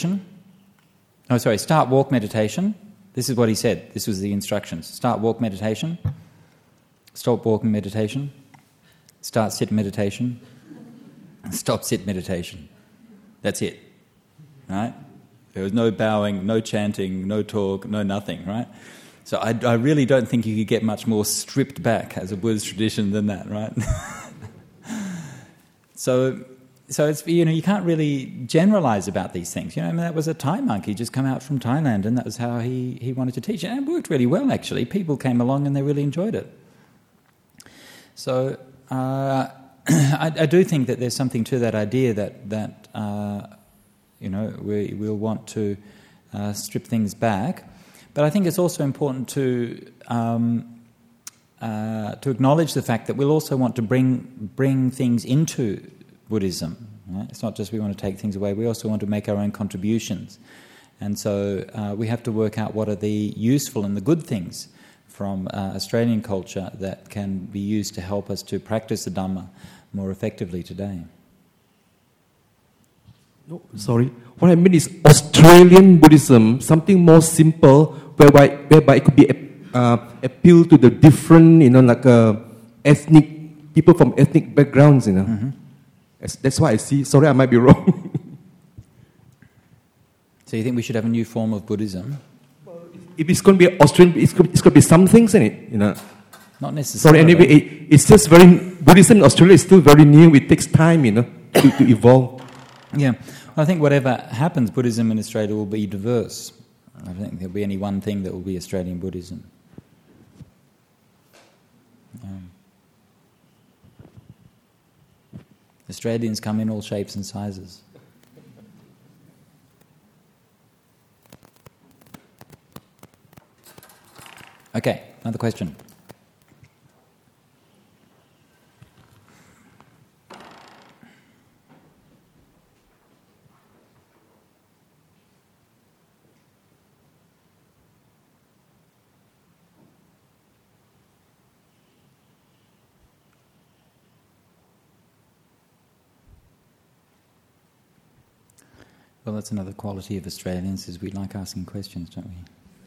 A: walk meditation. This is what he said. This was the instructions. Start walk meditation. Stop walking meditation. Start sit meditation. Stop sit meditation. That's it. Right? There was no bowing, no chanting, no talk, no nothing, right? So I really don't think you could get much more stripped back as a Buddhist tradition than that, right? So So it's, you can't really generalize about these things. I mean, that was a Thai monk. He just come out from Thailand, and that was how he wanted to teach. And it worked really well, actually. People came along and they really enjoyed it. So I do think that there's something to that idea that we'll want to strip things back. But I think it's also important to acknowledge the fact that we'll also want to bring things into Buddhism. Right? It's not just we want to take things away, we also want to make our own contributions. And so we have to work out what are the useful and the good things from Australian culture that can be used to help us to practice the Dhamma more effectively today.
B: No, sorry. What I mean is Australian Buddhism, something more simple, whereby it could be appeal to the different, ethnic people from ethnic backgrounds,
A: Mm-hmm.
B: That's why I see. Sorry, I might be wrong.
A: So you think we should have a new form of Buddhism?
B: If it's going to be Australian, it's going to be some things in it,
A: Not necessarily.
B: Sorry, anyway, it's just Buddhism in Australia is still very new. It takes time, to evolve.
A: Yeah. Well, I think whatever happens, Buddhism in Australia will be diverse. I don't think there'll be any one thing that will be Australian Buddhism. Australians come in all shapes and sizes. Okay, another question. Well, that's another quality of Australians, is we like asking questions, don't we?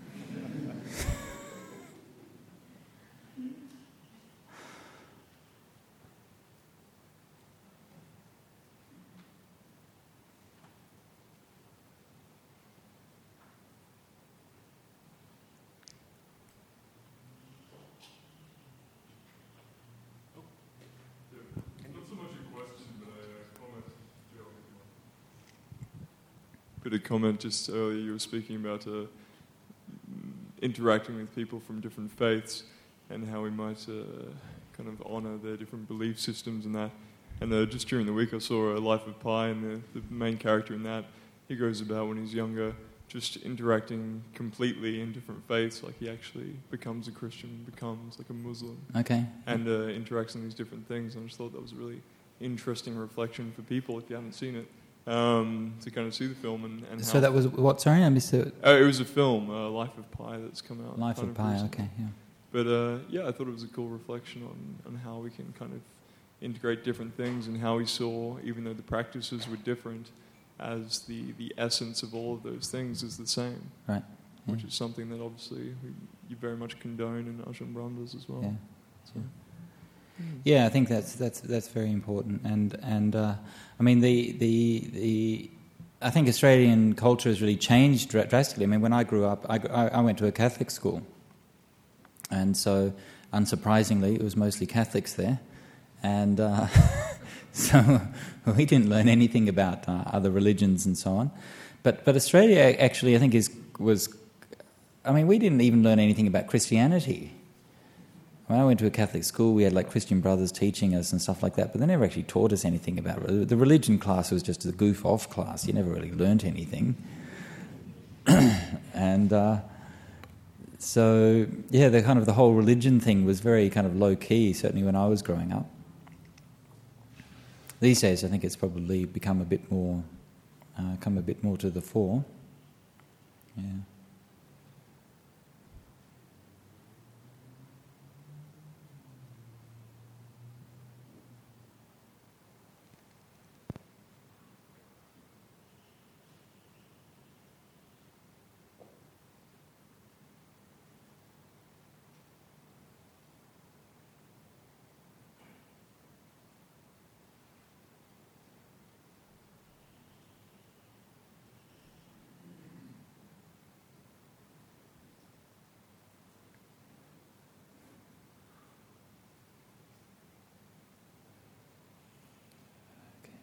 C: Bit of comment just earlier. You were speaking about interacting with people from different faiths and how we might kind of honour their different belief systems and that. And just during the week, I saw A Life of Pi, and the main character in that, he goes about when he's younger, just interacting completely in different faiths. Like he actually becomes a Christian, becomes like a Muslim,
A: Okay.
C: and interacts in these different things. And I just thought that was a really interesting reflection for people if you haven't seen it. To kind of see the film and
A: So
C: how
A: that was what? Sorry, I missed it.
C: it was a film, Life of Pi, that's come out.
A: Life
C: kind
A: of Pi.
C: recently.
A: Okay, yeah.
C: But I thought it was a cool reflection on how we can kind of integrate different things and how we saw, even though the practices were different, as the essence of all of those things is the same.
A: Right. Yeah.
C: Which is something that obviously you very much condone in Ajahn Brahmas as well.
A: Yeah.
C: So.
A: Yeah, I think that's very important, and I mean the I think Australian culture has really changed drastically. I mean, when I grew up, I went to a Catholic school, and so unsurprisingly, it was mostly Catholics there, and so we didn't learn anything about other religions and so on. But Australia actually, I think, was. I mean, we didn't even learn anything about Christianity. When I went to a Catholic school, we had like Christian brothers teaching us and stuff like that, but they never actually taught us anything about it. The religion class was just a goof-off class. You never really learnt anything. And so, yeah, the whole religion thing was very kind of low-key, certainly when I was growing up. These days, I think it's probably become a bit more to the fore. Yeah.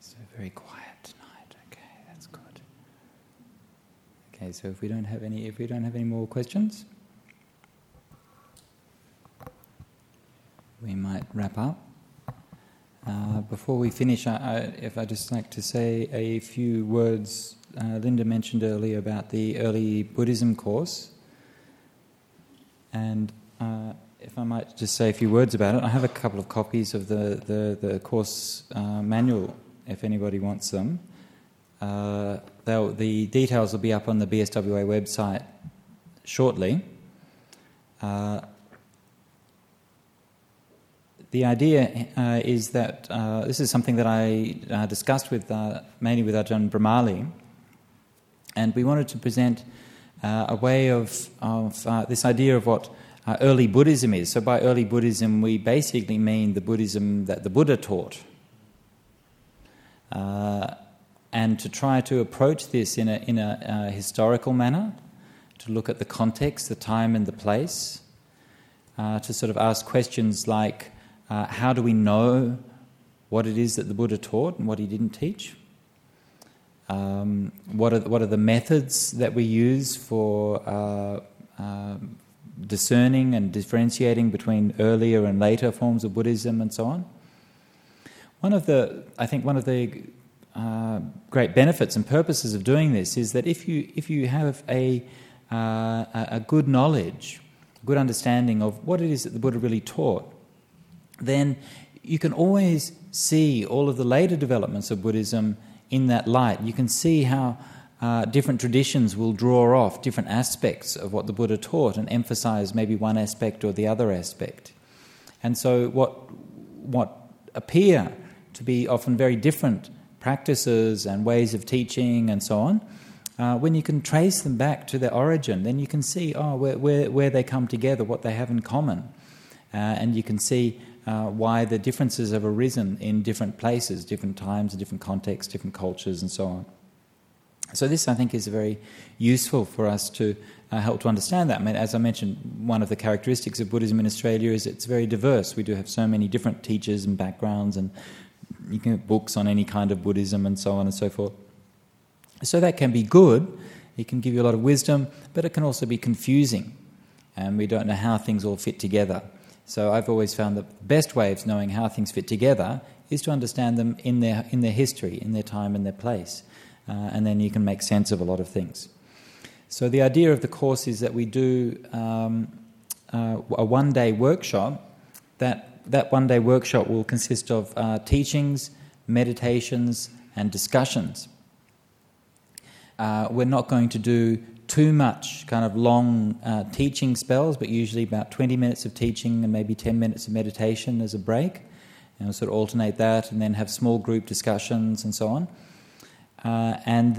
A: So very quiet tonight. Okay, that's good. Okay, so if we don't have any more questions, we might wrap up. Before we finish, if I'd just like to say a few words. Linda mentioned earlier about the early Buddhism course, and if I might just say a few words about it. I have a couple of copies of the course manual if anybody wants them. The details will be up on the BSWA website shortly. The idea is that this is something that I discussed with mainly with Ajahn Brahmali, and we wanted to present a way of this idea of what early Buddhism is. So by early Buddhism, we basically mean the Buddhism that the Buddha taught, and to try to approach this in a historical manner, to look at the context, the time and the place, to sort of ask questions like, how do we know what it is that the Buddha taught and what he didn't teach? What are the methods that we use for discerning and differentiating between earlier and later forms of Buddhism and so on? One of the great benefits and purposes of doing this is that if you have a good knowledge, good understanding of what it is that the Buddha really taught, then you can always see all of the later developments of Buddhism in that light. You can see how different traditions will draw off different aspects of what the Buddha taught and emphasize maybe one aspect or the other aspect. And so what appear to be often very different practices and ways of teaching and so on, when you can trace them back to their origin, then you can see where they come together, what they have in common. And you can see why the differences have arisen in different places, different times, different contexts, different cultures, and so on. So this, I think, is very useful for us to help to understand that. I mean, as I mentioned, one of the characteristics of Buddhism in Australia is it's very diverse. We do have so many different teachers and backgrounds, and you can get books on any kind of Buddhism and so on and so forth. So that can be good. It can give you a lot of wisdom, but it can also be confusing, and we don't know how things all fit together. So I've always found that the best way of knowing how things fit together is to understand them in their history, in their time, in their place. And then you can make sense of a lot of things. So the idea of the course is that we do a one-day workshop. That one-day workshop will consist of teachings, meditations, and discussions. We're not going to do too much kind of long teaching spells, but usually about 20 minutes of teaching and maybe 10 minutes of meditation as a break. And we'll sort of alternate that and then have small group discussions and so on. So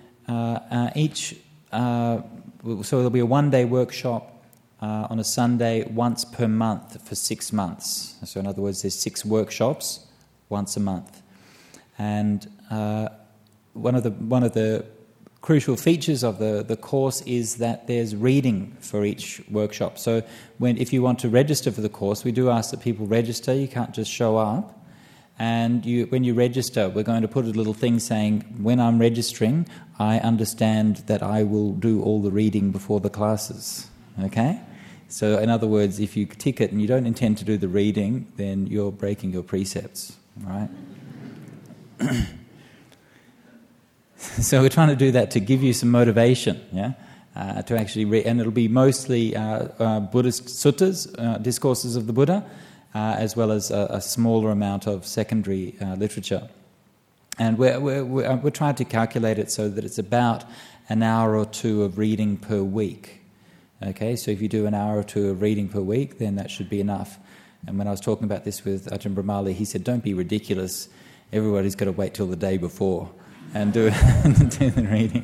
A: there'll be a one-day workshop on a Sunday once per month for 6 months. So in other words, there's 6 workshops once a month. And one of the crucial features of the course is that there's reading for each workshop. So if you want to register for the course, we do ask that people register. You can't just show up. And when you register, we're going to put a little thing saying, when I'm registering, I understand that I will do all the reading before the classes. Okay? So in other words, if you tick it and you don't intend to do the reading, then you're breaking your precepts. All right? So we're trying to do that to give you some motivation, to actually read, and it'll be mostly Buddhist suttas, discourses of the Buddha, as well as a smaller amount of secondary literature. And we're trying to calculate it so that it's about an hour or two of reading per week. Okay, so if you do an hour or two of reading per week, then that should be enough. And when I was talking about this with Ajahn Brahmali, he said, don't be ridiculous. Everybody's got to wait till the day before and do the reading.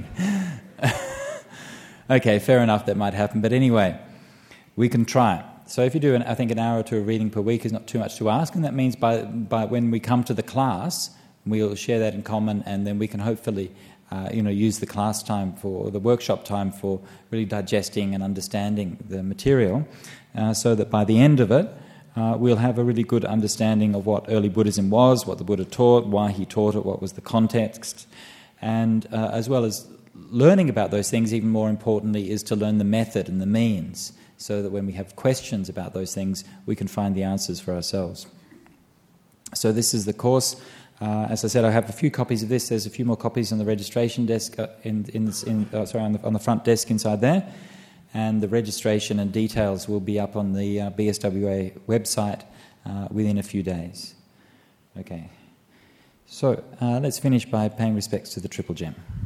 A: Okay, fair enough, that might happen. But anyway, we can try it. So if you do, I think an hour or two of reading per week is not too much to ask, and that means by when we come to the class, we'll share that in common, and then we can hopefully use the class time or the workshop time for really digesting and understanding the material, so that by the end of it, we'll have a really good understanding of what early Buddhism was, what the Buddha taught, why he taught it, what was the context, and as well as learning about those things, even more importantly, is to learn the method and the means, so that when we have questions about those things, we can find the answers for ourselves. So this is the course. As I said, I have a few copies of this. There's a few more copies on the registration desk, on the front desk inside there. And the registration and details will be up on the BSWA website within a few days. Okay. So let's finish by paying respects to the Triple Gem.